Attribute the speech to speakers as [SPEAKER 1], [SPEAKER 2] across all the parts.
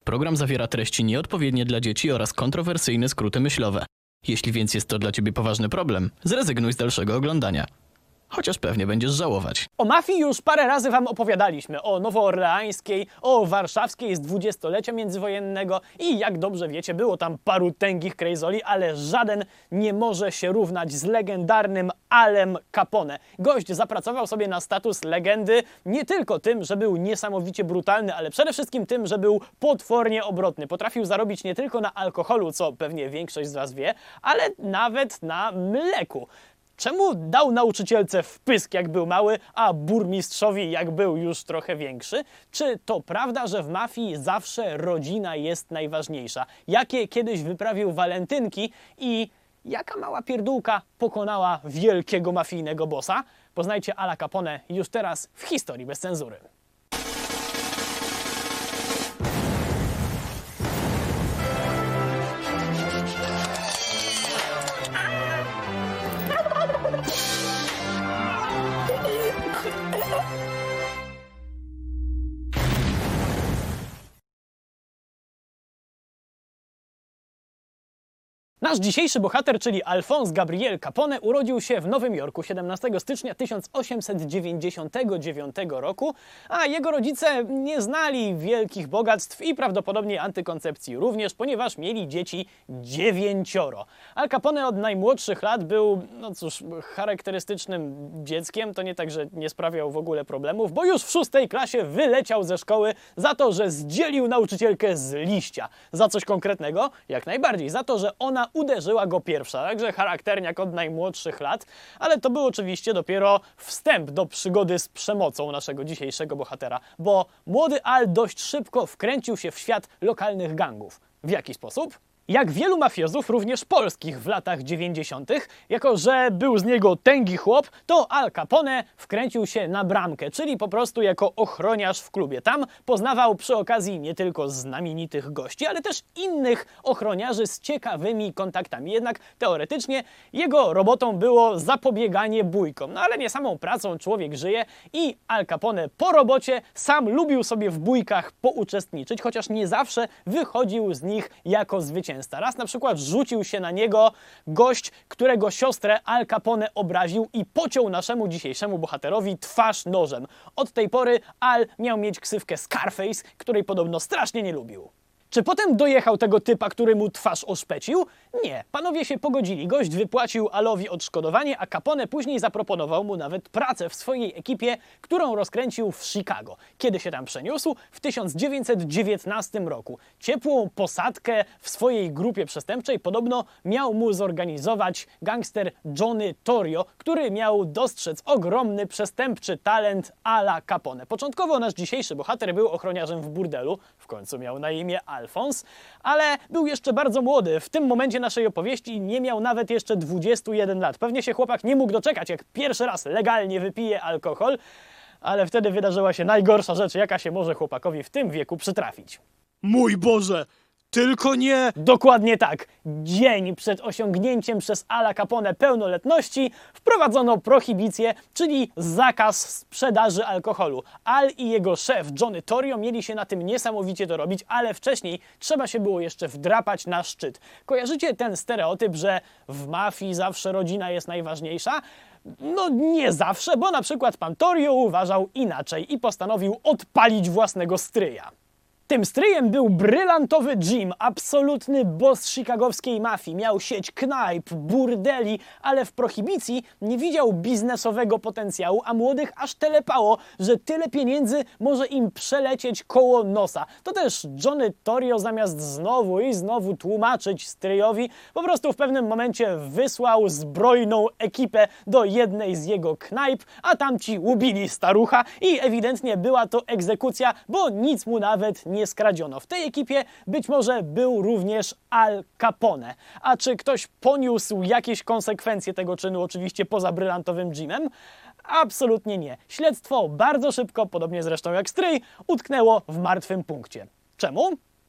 [SPEAKER 1] Program zawiera treści nieodpowiednie dla dzieci oraz kontrowersyjne skróty myślowe. Jeśli więc jest to dla ciebie poważny problem, zrezygnuj z dalszego oglądania. Chociaż pewnie będziesz żałować.
[SPEAKER 2] O mafii już parę razy wam opowiadaliśmy. O nowoorleańskiej, o warszawskiej z dwudziestolecia międzywojennego i jak dobrze wiecie, było tam paru tęgich krejzoli, ale żaden nie może się równać z legendarnym Alem Capone. Gość zapracował sobie na status legendy nie tylko tym, że był niesamowicie brutalny, ale przede wszystkim tym, że był potwornie obrotny. Potrafił zarobić nie tylko na alkoholu, co pewnie większość z was wie, ale nawet na mleku. Czemu dał nauczycielce wpysk, jak był mały, a burmistrzowi, jak był już trochę większy? Czy to prawda, że w mafii zawsze rodzina jest najważniejsza? Jakie kiedyś wyprawił walentynki i jaka mała pierdółka pokonała wielkiego mafijnego bossa? Poznajcie Ala Capone już teraz w Historii bez cenzury. Nasz dzisiejszy bohater, czyli Alphonse Gabriel Capone, urodził się w Nowym Jorku 17 stycznia 1899 roku, a jego rodzice nie znali wielkich bogactw i prawdopodobnie antykoncepcji również, ponieważ mieli dzieci 9. Al Capone od najmłodszych lat był, no cóż, charakterystycznym dzieckiem. To nie tak, że nie sprawiał w ogóle problemów, bo już w 6. klasie wyleciał ze szkoły za to, że zdzielił nauczycielkę z liścia. Za coś konkretnego? Jak najbardziej. Za to, że ona uderzyła go pierwsza, także charakterniak od najmłodszych lat, ale to był oczywiście dopiero wstęp do przygody z przemocą naszego dzisiejszego bohatera, bo młody Al dość szybko wkręcił się w świat lokalnych gangów. W jaki sposób? Jak wielu mafiozów, również polskich w latach 90., jako że był z niego tęgi chłop, to Al Capone wkręcił się na bramkę, czyli po prostu jako ochroniarz w klubie. Tam poznawał przy okazji nie tylko znamienitych gości, ale też innych ochroniarzy z ciekawymi kontaktami. Jednak teoretycznie jego robotą było zapobieganie bójkom. No ale nie samą pracą człowiek żyje i Al Capone po robocie sam lubił sobie w bójkach pouczestniczyć, chociaż nie zawsze wychodził z nich jako zwycięzca. Raz na przykład rzucił się na niego gość, którego siostrę Al Capone obraził i pociął naszemu dzisiejszemu bohaterowi twarz nożem. Od tej pory Al miał mieć ksywkę Scarface, której podobno strasznie nie lubił. Czy potem dojechał tego typa, który mu twarz oszpecił? Nie. Panowie się pogodzili. Gość wypłacił Alowi odszkodowanie, a Capone później zaproponował mu nawet pracę w swojej ekipie, którą rozkręcił w Chicago. Kiedy się tam przeniósł? W 1919 roku. Ciepłą posadkę w swojej grupie przestępczej podobno miał mu zorganizować gangster Johnny Torrio, który miał dostrzec ogromny przestępczy talent Ala Capone. Początkowo nasz dzisiejszy bohater był ochroniarzem w burdelu, w końcu miał na imię Alphonse, ale był jeszcze bardzo młody. W tym momencie naszej opowieści nie miał nawet jeszcze 21 lat. Pewnie się chłopak nie mógł doczekać, jak pierwszy raz legalnie wypije alkohol, ale wtedy wydarzyła się najgorsza rzecz, jaka się może chłopakowi w tym wieku przytrafić.
[SPEAKER 3] Mój Boże! Tylko nie!
[SPEAKER 2] Dokładnie tak. Dzień przed osiągnięciem przez Ala Capone pełnoletności wprowadzono prohibicję, czyli zakaz sprzedaży alkoholu. Al i jego szef Johnny Torrio mieli się na tym niesamowicie dorobić, ale wcześniej trzeba się było jeszcze wdrapać na szczyt. Kojarzycie ten stereotyp, że w mafii zawsze rodzina jest najważniejsza? No nie zawsze, bo na przykład pan Torrio uważał inaczej i postanowił odpalić własnego stryja. Tym stryjem był brylantowy Jim, absolutny boss chicagowskiej mafii. Miał sieć knajp, burdeli, ale w prohibicji nie widział biznesowego potencjału, a młodych aż telepało, że tyle pieniędzy może im przelecieć koło nosa. To też Johnny Torrio zamiast znowu i znowu tłumaczyć stryjowi, po prostu w pewnym momencie wysłał zbrojną ekipę do jednej z jego knajp, a tamci ubili starucha i ewidentnie była to egzekucja, bo nic mu nawet nie skradziono. W tej ekipie być może był również Al Capone. A czy ktoś poniósł jakieś konsekwencje tego czynu, oczywiście poza brylantowym Jimem? Absolutnie nie. Śledztwo bardzo szybko, podobnie zresztą jak stryj, utknęło w martwym punkcie. Czemu?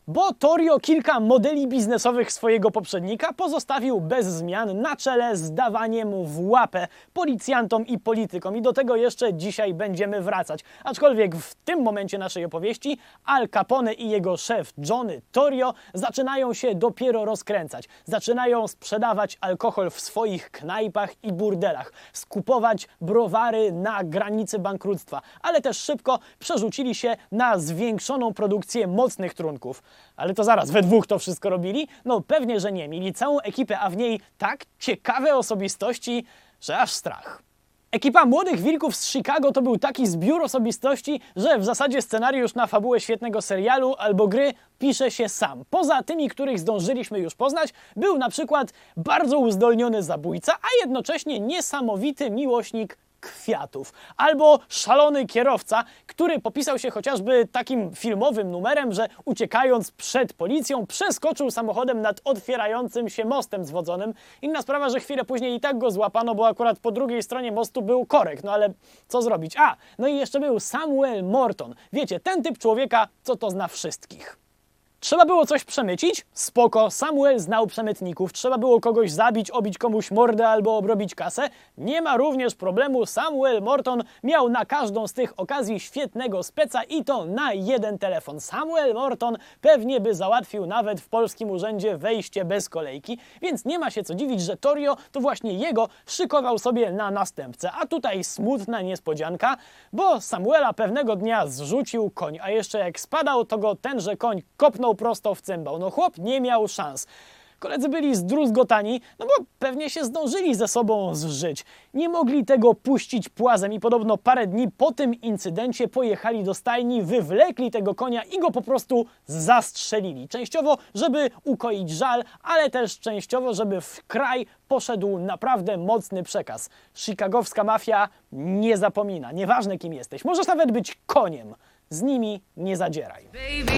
[SPEAKER 2] Bo Torrio kilka modeli biznesowych swojego poprzednika pozostawił bez zmian na czele z dawaniem w łapę policjantom i politykom. I do tego jeszcze dzisiaj będziemy wracać. Aczkolwiek w tym momencie naszej opowieści Al Capone i jego szef Johnny Torrio zaczynają się dopiero rozkręcać. Zaczynają sprzedawać alkohol w swoich knajpach i burdelach. Skupować browary na granicy bankructwa. Ale też szybko przerzucili się na zwiększoną produkcję mocnych trunków. Ale to zaraz, we dwóch to wszystko robili? No pewnie, że nie. Mieli całą ekipę, a w niej tak ciekawe osobistości, że aż strach. Ekipa Młodych Wilków z Chicago to był taki zbiór osobistości, że w zasadzie scenariusz na fabułę świetnego serialu albo gry pisze się sam. Poza tymi, których zdążyliśmy już poznać, był na przykład bardzo uzdolniony zabójca, a jednocześnie niesamowity miłośnik kwiatów. Albo szalony kierowca, który popisał się chociażby takim filmowym numerem, że uciekając przed policją przeskoczył samochodem nad otwierającym się mostem zwodzonym. Inna sprawa, że chwilę później i tak go złapano, bo akurat po drugiej stronie mostu był korek. No ale co zrobić? No i jeszcze był Samuel Morton. Wiecie, ten typ człowieka, co to zna wszystkich. Trzeba było coś przemycić? Spoko, Samuel znał przemytników. Trzeba było kogoś zabić, obić komuś mordę albo obrobić kasę? Nie ma również problemu, Samuel Morton miał na każdą z tych okazji świetnego speca i to na jeden telefon. Samuel Morton pewnie by załatwił nawet w polskim urzędzie wejście bez kolejki, więc nie ma się co dziwić, że Torrio to właśnie jego szykował sobie na następcę. A tutaj smutna niespodzianka, bo Samuela pewnego dnia zrzucił koń, a jeszcze jak spadał, to go tenże koń kopnął prosto w cymbał. No chłop nie miał szans. Koledzy byli zdruzgotani, no bo pewnie się zdążyli ze sobą zżyć. Nie mogli tego puścić płazem i podobno parę dni po tym incydencie pojechali do stajni, wywlekli tego konia i go po prostu zastrzelili. Częściowo, żeby ukoić żal, ale też częściowo, żeby w kraj poszedł naprawdę mocny przekaz. Chicagowska mafia nie zapomina. Nieważne kim jesteś, możesz nawet być koniem. Z nimi nie zadzieraj.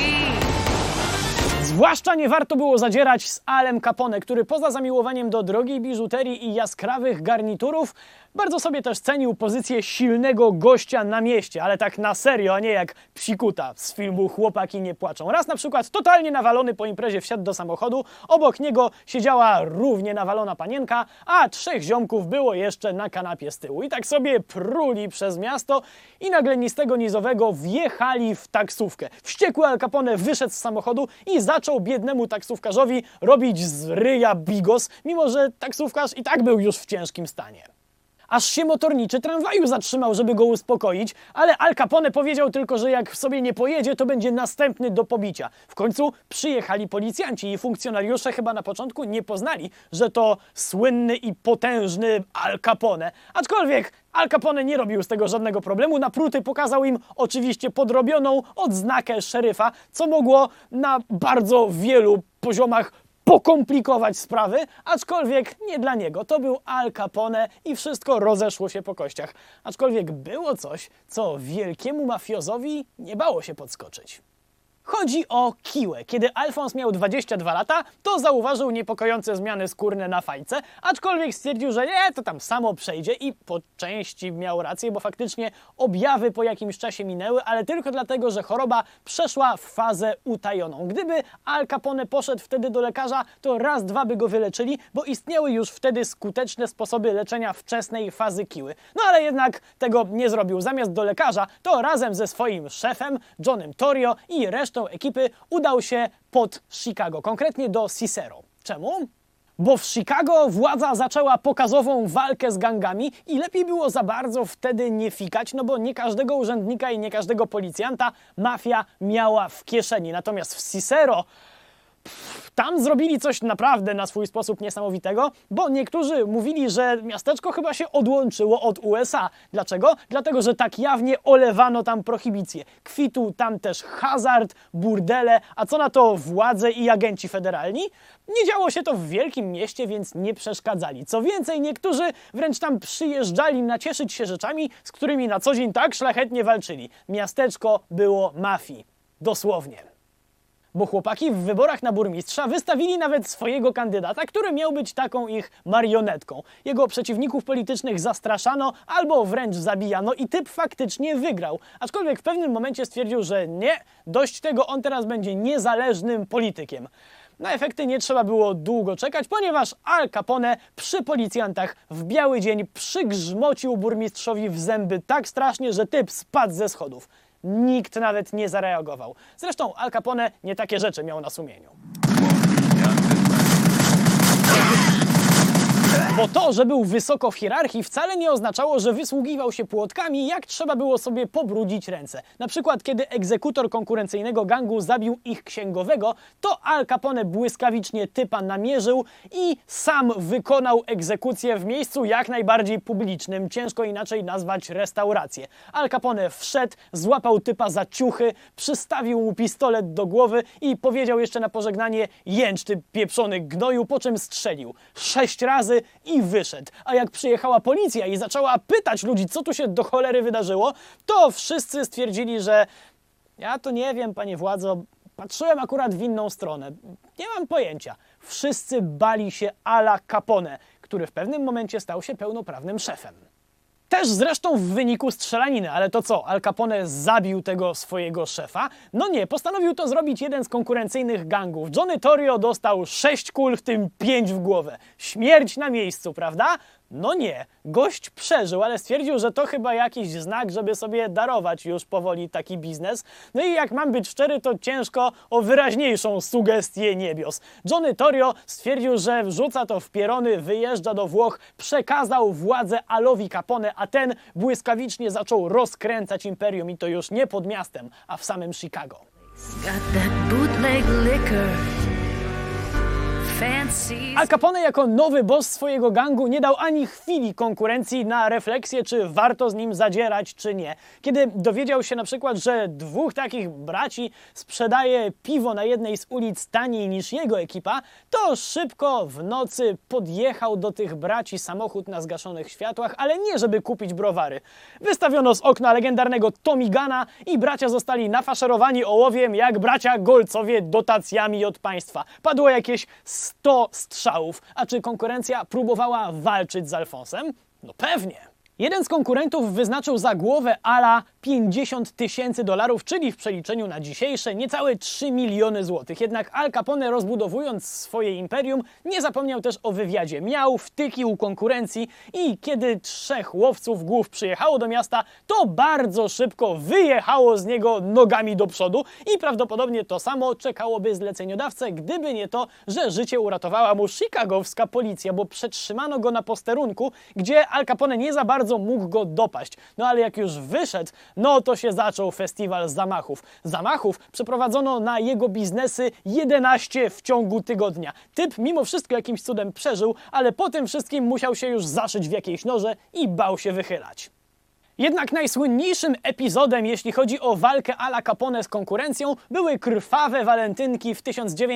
[SPEAKER 2] Zwłaszcza nie warto było zadzierać z Alem Capone, który poza zamiłowaniem do drogiej biżuterii i jaskrawych garniturów bardzo sobie też cenił pozycję silnego gościa na mieście, ale tak na serio, a nie jak psikuta z filmu Chłopaki nie płaczą. Raz na przykład totalnie nawalony po imprezie wsiadł do samochodu, obok niego siedziała równie nawalona panienka, a 3 ziomków było jeszcze na kanapie z tyłu. I tak sobie pruli przez miasto i nagle ni z tego ni z owego wjechali w taksówkę. Wściekły Al Capone wyszedł z samochodu i zaczął biednemu taksówkarzowi robić z ryja bigos, mimo że taksówkarz i tak był już w ciężkim stanie. Aż się motorniczy tramwaju zatrzymał, żeby go uspokoić, ale Al Capone powiedział tylko, że jak sobie nie pojedzie, to będzie następny do pobicia. W końcu przyjechali policjanci i funkcjonariusze chyba na początku nie poznali, że to słynny i potężny Al Capone. Aczkolwiek Al Capone nie robił z tego żadnego problemu. Na pruty pokazał im oczywiście podrobioną odznakę szeryfa, co mogło na bardzo wielu poziomach pokomplikować sprawy, aczkolwiek nie dla niego. To był Al Capone i wszystko rozeszło się po kościach. Aczkolwiek było coś, co wielkiemu mafiozowi nie bało się podskoczyć. Chodzi o kiłę. Kiedy Alfons miał 22 lata, to zauważył niepokojące zmiany skórne na fajce, aczkolwiek stwierdził, że nie, to tam samo przejdzie i po części miał rację, bo faktycznie objawy po jakimś czasie minęły, ale tylko dlatego, że choroba przeszła w fazę utajoną. Gdyby Al Capone poszedł wtedy do lekarza, to raz, dwa by go wyleczyli, bo istniały już wtedy skuteczne sposoby leczenia wczesnej fazy kiły. No ale jednak tego nie zrobił. Zamiast do lekarza, to razem ze swoim szefem, Johnem Torrio i resztą ekipy udał się pod Chicago, konkretnie do Cicero. Czemu? Bo w Chicago władza zaczęła pokazową walkę z gangami i lepiej było za bardzo wtedy nie fikać, no bo nie każdego urzędnika i nie każdego policjanta mafia miała w kieszeni. Natomiast w Cicero tam zrobili coś naprawdę na swój sposób niesamowitego, bo niektórzy mówili, że miasteczko chyba się odłączyło od USA. Dlaczego? Dlatego, że tak jawnie olewano tam prohibicję. Kwitł tam też hazard, burdele, a co na to władze i agenci federalni? Nie działo się to w wielkim mieście, więc nie przeszkadzali. Co więcej, niektórzy wręcz tam przyjeżdżali nacieszyć się rzeczami, z którymi na co dzień tak szlachetnie walczyli. Miasteczko było mafii. Dosłownie. bo chłopaki w wyborach na burmistrza wystawili nawet swojego kandydata, który miał być taką ich marionetką. Jego przeciwników politycznych zastraszano albo wręcz zabijano i typ faktycznie wygrał. Aczkolwiek w pewnym momencie stwierdził, że nie, dość tego, on teraz będzie niezależnym politykiem. Na efekty nie trzeba było długo czekać, ponieważ Al Capone przy policjantach w biały dzień przygrzmocił burmistrzowi w zęby tak strasznie, że typ spadł ze schodów. Nikt nawet nie zareagował. Zresztą Al Capone nie takie rzeczy miał na sumieniu. Bo to, że był wysoko w hierarchii, wcale nie oznaczało, że wysługiwał się płotkami, jak trzeba było sobie pobrudzić ręce. Na przykład, kiedy egzekutor konkurencyjnego gangu zabił ich księgowego, to Al Capone błyskawicznie typa namierzył i sam wykonał egzekucję w miejscu jak najbardziej publicznym. Ciężko inaczej nazwać restaurację. Al Capone wszedł, złapał typa za ciuchy, przystawił mu pistolet do głowy i powiedział jeszcze na pożegnanie: jęcz ty pieprzony gnoju, po czym strzelił 6 razy i wyszedł. A jak przyjechała policja i zaczęła pytać ludzi, co tu się do cholery wydarzyło, to wszyscy stwierdzili, że ja to nie wiem, panie władzo, patrzyłem akurat w inną stronę. Nie mam pojęcia. Wszyscy bali się Ala Capone, który w pewnym momencie stał się pełnoprawnym szefem. Też zresztą w wyniku strzelaniny, ale to co, Al Capone zabił tego swojego szefa? No nie, postanowił to zrobić jeden z konkurencyjnych gangów. Johnny Torrio dostał 6 kul, w tym 5 w głowę. Śmierć na miejscu, prawda? No nie, gość przeżył, ale stwierdził, że to chyba jakiś znak, żeby sobie darować już powoli taki biznes. No i jak mam być szczery, to ciężko o wyraźniejszą sugestię niebios. Johnny Torrio stwierdził, że wrzuca to w pierony, wyjeżdża do Włoch, przekazał władzę Alowi Capone, a ten błyskawicznie zaczął rozkręcać imperium i to już nie pod miastem, a w samym Chicago. Al Capone jako nowy boss swojego gangu nie dał ani chwili konkurencji na refleksję, czy warto z nim zadzierać, czy nie. Kiedy dowiedział się na przykład, że 2 takich braci sprzedaje piwo na jednej z ulic taniej niż jego ekipa, to szybko w nocy podjechał do tych braci samochód na zgaszonych światłach, ale nie żeby kupić browary. Wystawiono z okna legendarnego Tommy Guna i bracia zostali nafaszerowani ołowiem jak bracia Golcowie dotacjami od państwa. Padło jakieś 100 strzałów. A czy konkurencja próbowała walczyć z Alfonsem? No pewnie. Jeden z konkurentów wyznaczył za głowę Ala $50,000, czyli w przeliczeniu na dzisiejsze niecałe 3 miliony złotych. Jednak Al Capone, rozbudowując swoje imperium, nie zapomniał też o wywiadzie. Miał wtyki u konkurencji i kiedy 3 łowców głów przyjechało do miasta, to bardzo szybko wyjechało z niego nogami do przodu i prawdopodobnie to samo czekałoby zleceniodawcę, gdyby nie to, że życie uratowała mu chicagowska policja, bo przetrzymano go na posterunku, gdzie Al Capone nie za bardzo mógł go dopaść. No ale jak już wyszedł, no to się zaczął festiwal zamachów. Zamachów przeprowadzono na jego biznesy 11 w ciągu tygodnia. Typ mimo wszystko jakimś cudem przeżył, ale po tym wszystkim musiał się już zaszyć w jakiejś norze i bał się wychylać. Jednak najsłynniejszym epizodem, jeśli chodzi o walkę Ala Capone z konkurencją, były krwawe walentynki w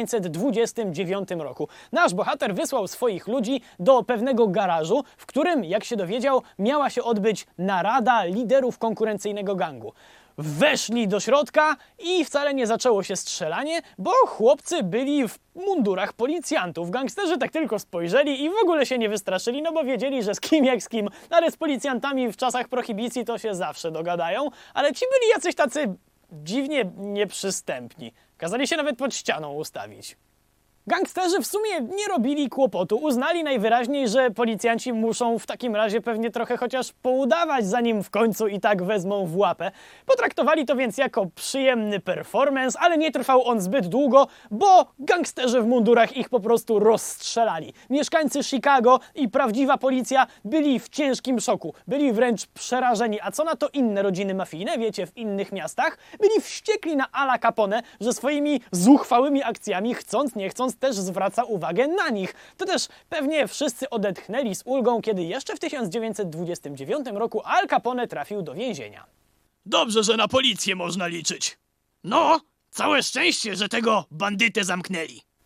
[SPEAKER 2] 1929 roku. Nasz bohater wysłał swoich ludzi do pewnego garażu, w którym, jak się dowiedział, miała się odbyć narada liderów konkurencyjnego gangu. Weszli do środka i wcale nie zaczęło się strzelanie, bo chłopcy byli w mundurach policjantów. Gangsterzy tak tylko spojrzeli i w ogóle się nie wystraszyli, no bo wiedzieli, że z kim jak z kim. Ale z policjantami w czasach prohibicji to się zawsze dogadają, ale ci byli jacyś tacy dziwnie nieprzystępni. Kazali się nawet pod ścianą ustawić. Gangsterzy w sumie nie robili kłopotu. Uznali najwyraźniej, że policjanci muszą w takim razie pewnie trochę chociaż poudawać, zanim w końcu i tak wezmą w łapę. Potraktowali to więc jako przyjemny performance, ale nie trwał on zbyt długo, bo gangsterzy w mundurach ich po prostu rozstrzelali. Mieszkańcy Chicago i prawdziwa policja byli w ciężkim szoku. Byli wręcz przerażeni. A co na to inne rodziny mafijne, wiecie, w innych miastach? Byli wściekli na Ala Capone, że swoimi zuchwałymi akcjami, chcąc nie chcąc, też zwraca uwagę na nich. To też pewnie wszyscy odetchnęli z ulgą, kiedy jeszcze w 1929 roku Al Capone trafił do więzienia.
[SPEAKER 3] Dobrze, że na policję można liczyć. No, całe szczęście, że tego bandytę zamknęli.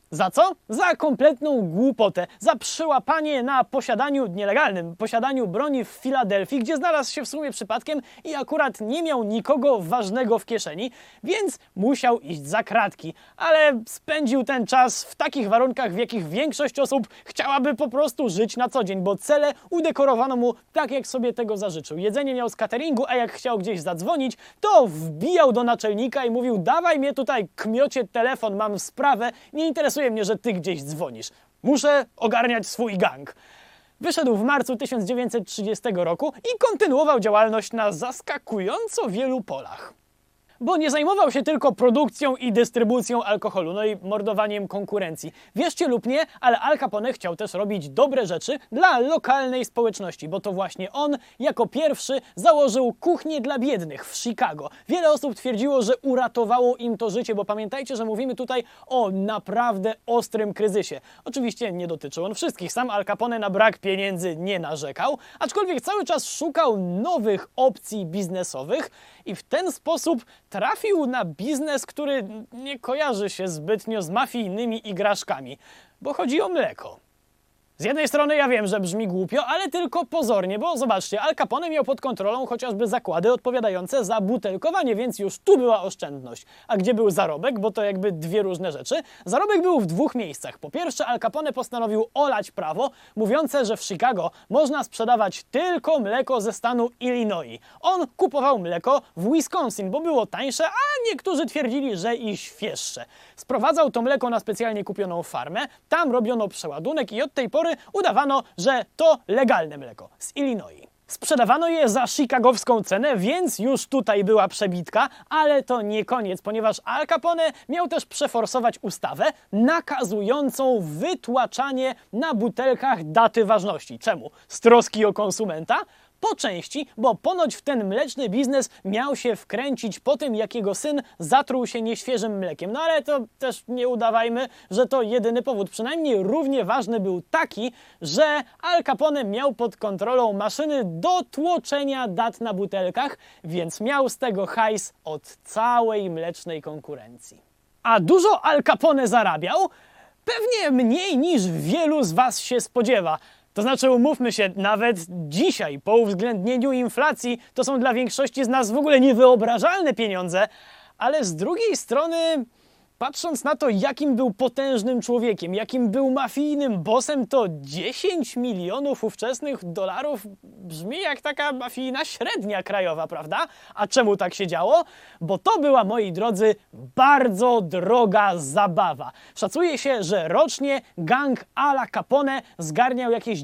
[SPEAKER 2] Za co? Za kompletną głupotę, za przyłapanie na nielegalnym posiadaniu broni w Filadelfii, gdzie znalazł się w sumie przypadkiem i akurat nie miał nikogo ważnego w kieszeni, więc musiał iść za kratki. Ale spędził ten czas w takich warunkach, w jakich większość osób chciałaby po prostu żyć na co dzień, bo cele udekorowano mu tak, jak sobie tego zażyczył. Jedzenie miał z cateringu, a jak chciał gdzieś zadzwonić, to wbijał do naczelnika i mówił: dawaj mnie tutaj, kmiocie, telefon, mam sprawę, nie interesuje mnie, że ty gdzieś dzwonisz. Muszę ogarniać swój gang. Wyszedł w marcu 1930 roku i kontynuował działalność na zaskakująco wielu polach. Bo nie zajmował się tylko produkcją i dystrybucją alkoholu, no i mordowaniem konkurencji. Wierzcie lub nie, ale Al Capone chciał też robić dobre rzeczy dla lokalnej społeczności, bo to właśnie on jako pierwszy założył kuchnię dla biednych w Chicago. Wiele osób twierdziło, że uratowało im to życie, bo pamiętajcie, że mówimy tutaj o naprawdę ostrym kryzysie. Oczywiście nie dotyczył on wszystkich, sam Al Capone na brak pieniędzy nie narzekał, aczkolwiek cały czas szukał nowych opcji biznesowych i w ten sposób trafił na biznes, który nie kojarzy się zbytnio z mafijnymi igraszkami, bo chodzi o mleko. Z jednej strony ja wiem, że brzmi głupio, ale tylko pozornie, bo zobaczcie, Al Capone miał pod kontrolą chociażby zakłady odpowiadające za butelkowanie, więc już tu była oszczędność. A gdzie był zarobek? Bo to jakby dwie różne rzeczy. Zarobek był w dwóch miejscach. Po pierwsze, Al Capone postanowił olać prawo mówiące, że w Chicago można sprzedawać tylko mleko ze stanu Illinois. On kupował mleko w Wisconsin, bo było tańsze, a niektórzy twierdzili, że i świeższe. Sprowadzał to mleko na specjalnie kupioną farmę, tam robiono przeładunek i od tej pory udawano, że to legalne mleko z Illinois. Sprzedawano je za chicagowską cenę, więc już tutaj była przebitka, ale to nie koniec, ponieważ Al Capone miał też przeforsować ustawę nakazującą wytłaczanie na butelkach daty ważności. Czemu? Z troski o konsumenta? Po części, bo ponoć w ten mleczny biznes miał się wkręcić po tym, jak jego syn zatruł się nieświeżym mlekiem. No ale to też nie udawajmy, że to jedyny powód. Przynajmniej równie ważny był taki, że Al Capone miał pod kontrolą maszyny do tłoczenia dat na butelkach, więc miał z tego hajs od całej mlecznej konkurencji. A dużo Al Capone zarabiał? Pewnie mniej niż wielu z was się spodziewa. To znaczy, umówmy się, nawet dzisiaj, po uwzględnieniu inflacji, to są dla większości z nas w ogóle niewyobrażalne pieniądze, ale z drugiej strony, patrząc na to, jakim był potężnym człowiekiem, jakim był mafijnym bossem, to 10 milionów ówczesnych dolarów brzmi jak taka mafijna średnia krajowa, prawda? A czemu tak się działo? Bo to była, moi drodzy, bardzo droga zabawa. Szacuje się, że rocznie gang Ala Capone zgarniał jakieś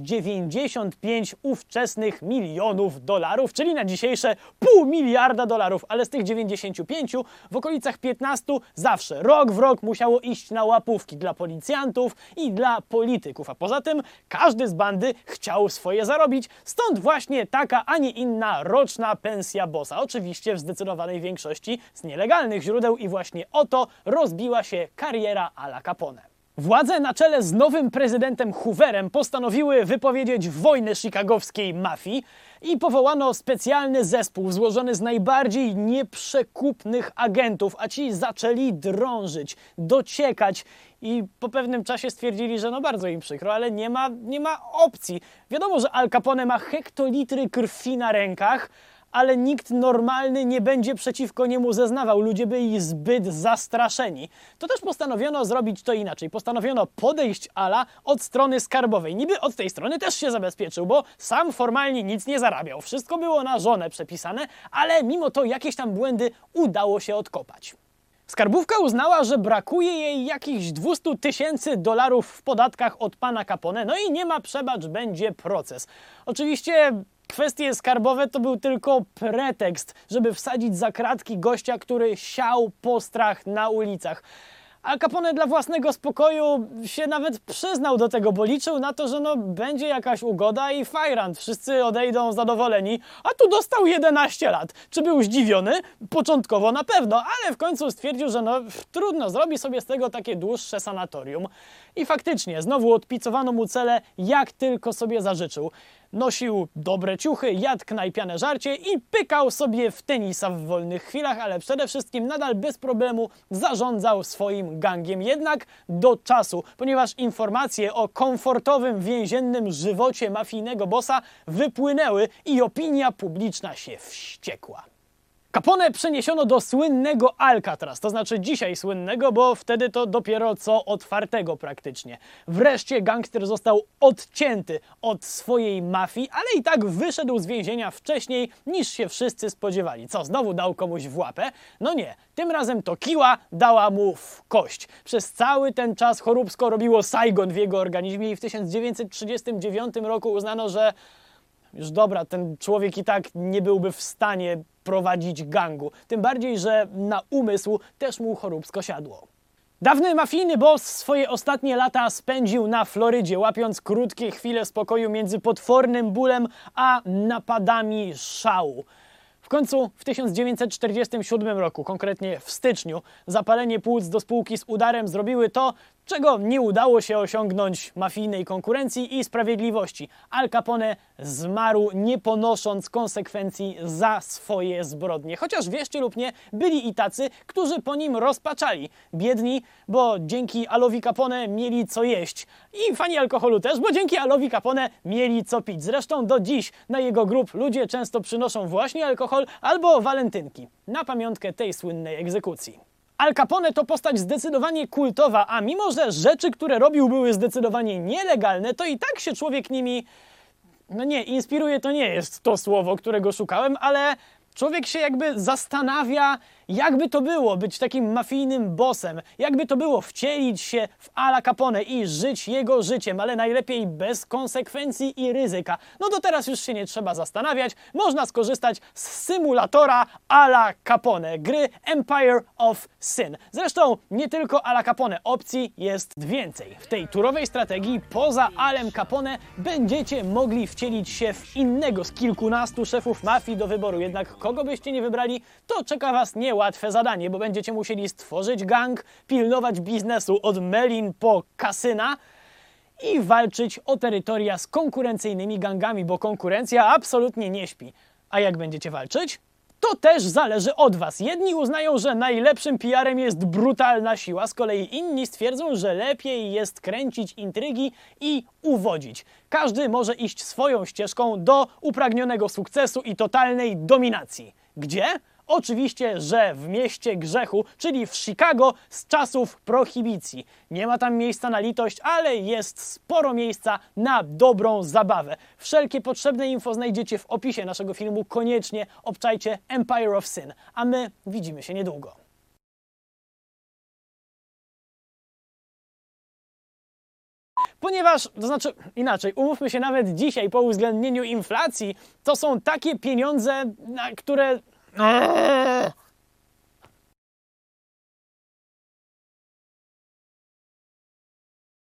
[SPEAKER 2] 95 ówczesnych milionów dolarów, czyli na dzisiejsze $0,5 miliarda dolarów, ale z tych 95 w okolicach 15 zawsze rok w rok musiało iść na łapówki dla policjantów i dla polityków, a poza tym każdy z bandy chciał swoje zarobić, stąd właśnie taka, a nie inna roczna pensja bossa. Oczywiście w zdecydowanej większości z nielegalnych źródeł i właśnie o to rozbiła się kariera Ala Capone. Władze na czele z nowym prezydentem Hooverem postanowiły wypowiedzieć wojnę chicagowskiej mafii i powołano specjalny zespół złożony z najbardziej nieprzekupnych agentów, a ci zaczęli drążyć, dociekać i po pewnym czasie stwierdzili, że no bardzo im przykro, ale nie ma opcji. Wiadomo, że Al Capone ma hektolitry krwi na rękach, ale nikt normalny nie będzie przeciwko niemu zeznawał. Ludzie byli zbyt zastraszeni. To też postanowiono zrobić to inaczej. Postanowiono podejść Ala od strony skarbowej. Niby od tej strony też się zabezpieczył, bo sam formalnie nic nie zarabiał. Wszystko było na żonę przepisane, ale mimo to jakieś tam błędy udało się odkopać. Skarbówka uznała, że brakuje jej jakichś 200 000 dolarów w podatkach od pana Capone, no i nie ma przebacz, będzie proces. Oczywiście kwestie skarbowe to był tylko pretekst, żeby wsadzić za kratki gościa, który siał postrach na ulicach. Al Capone dla własnego spokoju się nawet przyznał do tego, bo liczył na to, że no będzie jakaś ugoda i fajrant, wszyscy odejdą zadowoleni, a tu dostał 11 lat. Czy był zdziwiony? Początkowo na pewno, ale w końcu stwierdził, że no trudno, zrobi sobie z tego takie dłuższe sanatorium. I faktycznie, znowu odpicowano mu cele, jak tylko sobie zażyczył. nosił dobre ciuchy, jadł knajpiane żarcie i pykał sobie w tenisa w wolnych chwilach, ale przede wszystkim nadal bez problemu zarządzał swoim gangiem. Jednak do czasu, ponieważ informacje o komfortowym więziennym żywocie mafijnego bossa wypłynęły i opinia publiczna się wściekła. Capone przeniesiono do słynnego Alcatraz, to znaczy dzisiaj słynnego, bo wtedy to dopiero co otwartego praktycznie. Wreszcie gangster został odcięty od swojej mafii, ale i tak wyszedł z więzienia wcześniej niż się wszyscy spodziewali. Co, znowu dał komuś w łapę? No nie, tym razem to kiła dała mu w kość. Przez cały ten czas choróbsko robiło Saigon w jego organizmie i w 1939 roku uznano, że już dobra, ten człowiek i tak nie byłby w stanie prowadzić gangu. Tym bardziej, że na umysł też mu choróbsko siadło. Dawny mafijny boss swoje ostatnie lata spędził na Florydzie, łapiąc krótkie chwile spokoju między potwornym bólem a napadami szału. W końcu w 1947 roku, konkretnie w styczniu, zapalenie płuc do spółki z udarem zrobiły to, czego nie udało się osiągnąć mafijnej konkurencji i sprawiedliwości. Al Capone zmarł, nie ponosząc konsekwencji za swoje zbrodnie. Chociaż wierzcie lub nie, byli i tacy, którzy po nim rozpaczali. Biedni, bo dzięki Alowi Capone mieli co jeść. I fani alkoholu też, bo dzięki Alowi Capone mieli co pić. Zresztą do dziś na jego grób ludzie często przynoszą właśnie alkohol albo walentynki na pamiątkę tej słynnej egzekucji. Al Capone to postać zdecydowanie kultowa, a mimo że rzeczy, które robił, były zdecydowanie nielegalne, to i tak się człowiek nimi... No nie, inspiruje to nie jest to słowo, którego szukałem, ale człowiek się jakby zastanawia, jakby to było być takim mafijnym bossem, jakby to było wcielić się w Ala Capone i żyć jego życiem, ale najlepiej bez konsekwencji i ryzyka. No to teraz już się nie trzeba zastanawiać, można skorzystać z symulatora Ala Capone, gry Empire of Sin. Zresztą nie tylko Ala Capone, opcji jest więcej. W tej turowej strategii poza Alem Capone będziecie mogli wcielić się w innego z kilkunastu szefów mafii do wyboru, jednak kogo byście nie wybrali, to czeka was niełatwe zadanie, bo będziecie musieli stworzyć gang, pilnować biznesu od melin po kasyna i walczyć o terytoria z konkurencyjnymi gangami, bo konkurencja absolutnie nie śpi. A jak będziecie walczyć? To też zależy od was. Jedni uznają, że najlepszym PR-em jest brutalna siła, z kolei inni stwierdzą, że lepiej jest kręcić intrygi i uwodzić. Każdy może iść swoją ścieżką do upragnionego sukcesu i totalnej dominacji. Gdzie? Oczywiście, że w mieście grzechu, czyli w Chicago z czasów prohibicji. Nie ma tam miejsca na litość, ale jest sporo miejsca na dobrą zabawę. Wszelkie potrzebne info znajdziecie w opisie naszego filmu. Koniecznie obczajcie Empire of Sin, a my widzimy się niedługo. Ponieważ, to znaczy inaczej, umówmy się, nawet dzisiaj po uwzględnieniu inflacji, to są takie pieniądze, na które...